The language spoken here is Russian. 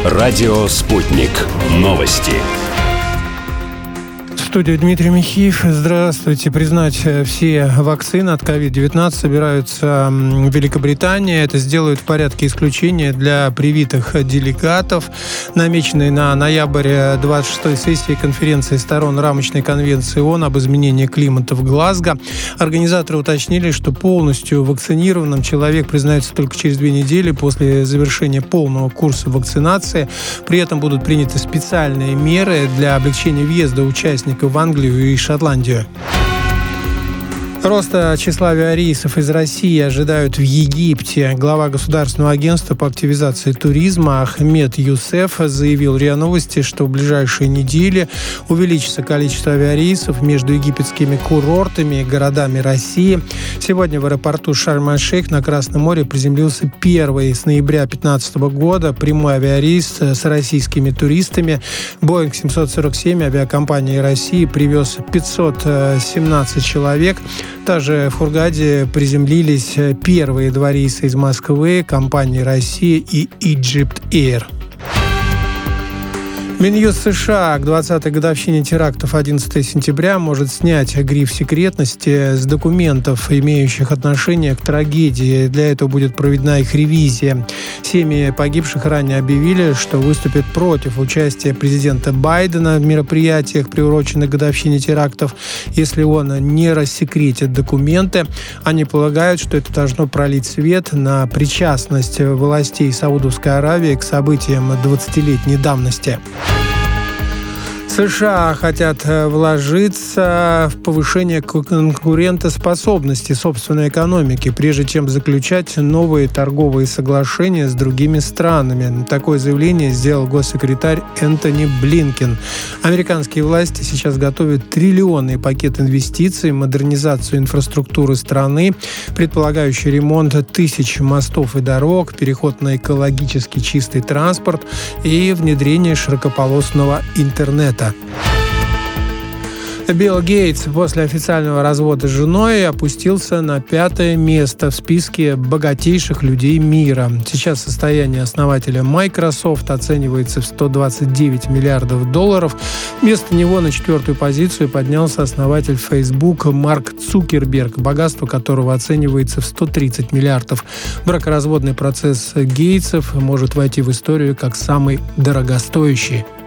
Радио «Спутник». Новости. В студии Дмитрий Михеев. Здравствуйте. Признать все вакцины от COVID-19 собираются в Великобритании. Это сделают в порядке исключения для привитых делегатов. Намеченной на ноябрь 26-й сессии конференции сторон рамочной конвенции ООН об изменении климата в Глазго организаторы уточнили, что полностью вакцинированным человек признается только через 2 недели после завершения полного курса вакцинации. При этом будут приняты специальные меры для облегчения въезда участников в Англию и Шотландию. Роста числа авиарейсов из России ожидают в Египте. Глава Государственного агентства по активизации туризма Ахмед Юсеф заявил РИА Новости, что в ближайшие недели увеличится количество авиарейсов между египетскими курортами и городами России. Сегодня в аэропорту Шарм-эль-Шейх на Красном море приземлился первый с ноября 2015 года прямой авиарейс с российскими туристами. Boeing 747 авиакомпании России привез 517 человек. Также в Хургаде приземлились первые 2 рейса из Москвы компании «Россия» и «Egypt Air». Минюст США к 20-й годовщине терактов 11 сентября может снять гриф секретности с документов, имеющих отношение к трагедии. Для этого будет проведена их ревизия. Семьи погибших ранее объявили, что выступят против участия президента Байдена в мероприятиях, приуроченных к годовщине терактов, если он не рассекретит документы. Они полагают, что это должно пролить свет на причастность властей Саудовской Аравии к событиям 20-летней давности. США хотят вложиться в повышение конкурентоспособности собственной экономики, прежде чем заключать новые торговые соглашения с другими странами. Такое заявление сделал госсекретарь Энтони Блинкен. Американские власти сейчас готовят триллионный пакет инвестиций, модернизацию инфраструктуры страны, предполагающий ремонт тысяч мостов и дорог, переход на экологически чистый транспорт и внедрение широкополосного интернета. Билл Гейтс после официального развода с женой опустился на 5-е место в списке богатейших людей мира. Сейчас состояние основателя Microsoft оценивается в $129 миллиардов. Вместо него на 4-ю позицию поднялся основатель Facebook Марк Цукерберг, богатство которого оценивается в $130 миллиардов. Бракоразводный процесс Гейтсов может войти в историю как самый дорогостоящий.